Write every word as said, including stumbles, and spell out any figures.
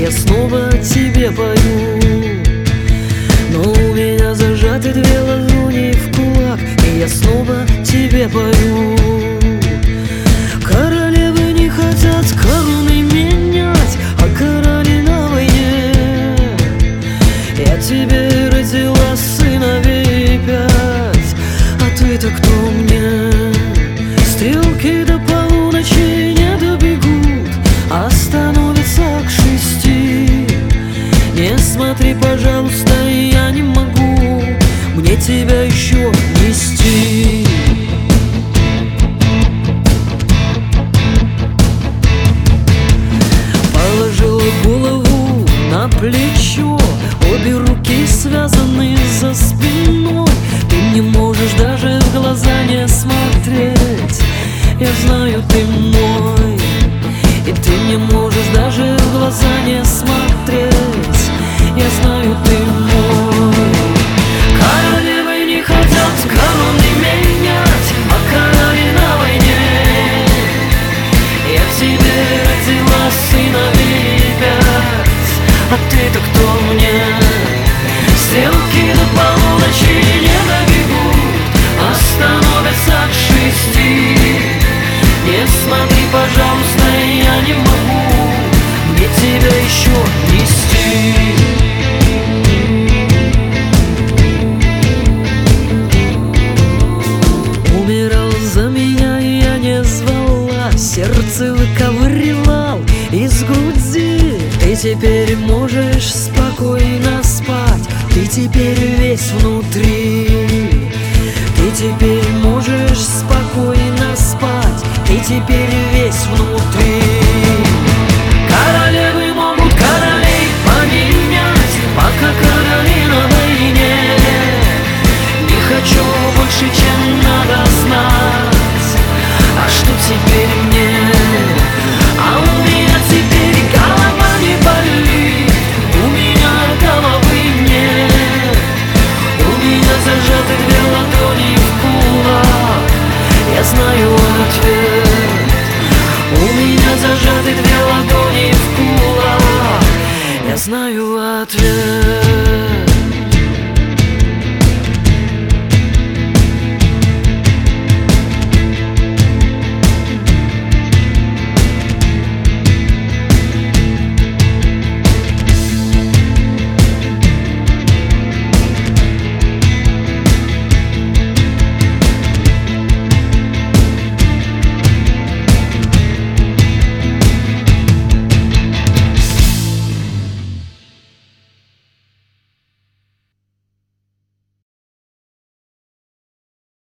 я снова тебе пою. Но у меня зажаты две ладони в кулак, и я снова тебе пою. Королевы не хотят короны менять, а короли на войне. Я тебе родила сыновей пять, а ты-то кто мне? Стрелки до полуночи не добегут, а становятся к шести. Не смотри, пожалуйста, я не могу мне тебя еще нести. Положила голову на плечо, обе руки связаны за спиной. Ты не можешь даже в глаза не смотреть, я знаю, ты мой. И ты не можешь даже в глаза не смотреть, я знаю, ты мой. Королевы не хотят короны менять, а короли на войне. Я в тебе родила сыновей пять, а ты-то кто мне? Стрелки до полуночи не добегут, а становятся к шести. Не смотри, пожалуйста, я не могу мне тебя еще нести. Умирал за меня, я не звала, сердце выковыривал из груди. Ты теперь можешь спокойно спать, ты теперь весь внутри. Ты теперь можешь спокойно спать, ты теперь весь внутри. Королевы могут королей поменять, пока короли на войне. Не хочу больше, чем надо знать. А что теперь мне? А у меня теперь голова не болит, у меня головы нет. У меня зажаты две ладони в кулак, я знаю ответ. У меня зажаты две ладони в кулак, я знаю ответ.